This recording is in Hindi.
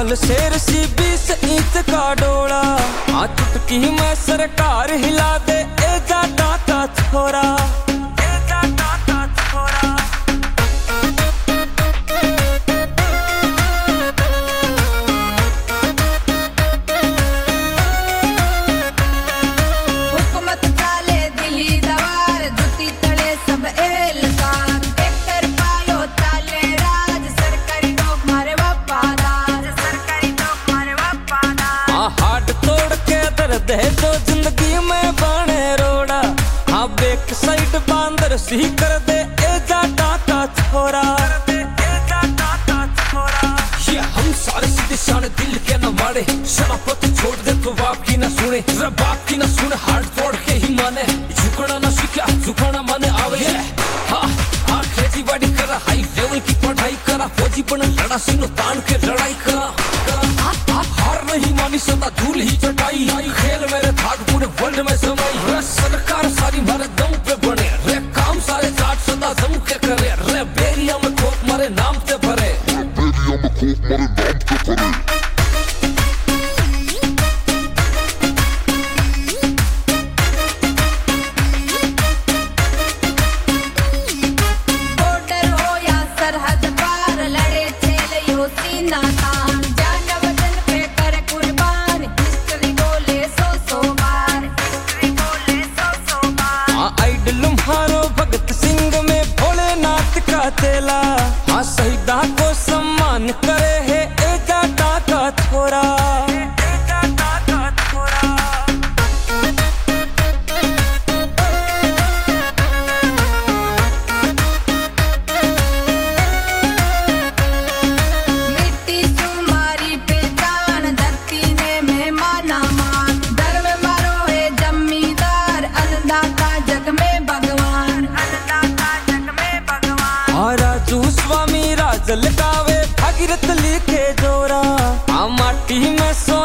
लाल शेर सी 20 इंच का डोला, हाँ चुटकी में सरकार हिला दे ए जाटा का छोरा। दे जो जिंदगी में बाने रोड़ा, हाँ बैक साइड बांदर सी कर दे ए जाटा का छोरा। ये हम सारे सीधे शाने दिल के न मारे, शराफत छोड़ दे तो बाप की न सुने, बाप की न सुने हाथ तोड़ के ही माने, झुकना न सीखा झुकाना माने आवे। हाँ हाँ खेती बाड़ी करा, हाई लेवल की पढ़ाई करा, फौजी बने लड़ा सीनो तान के लड़ाई करा। हार नहीं मानी सदा धूल ही चटाई, खेल मेरे भाग पूरे वर्ल्ड में समाई। सरकार सारी मारे दम पे बने, रे काम सारे साथ सदा जम के करे, रे बेरिया में खोप मारे नाम पे भरे, बेरिया में खोप मारे नाम पे भरे। बॉर्डर हो या सरहद पार, लड़े खेल यो सीना तान, जान वतन पे करे कुर्बान, हिस्ट्री बोले सौ बार, हिस्ट्री बोले सौ बार। हाँ आइडल म्हारो भगत सिंह में भोलेनाथ का चेला, हाँ शहीदा को सम्मान करे है ए जाटा का छोरा। मिट्टी तुम्हारी पहचान, धरती ने मेहमाना मान, धर्म मारो है जमींदार, अन्नदाता जग में भगवान, अन्नदाता जग में भगवान। हाँ राजू स्वामी राज लगावे भागीरथ लिखे जोरा, हाँ माटी में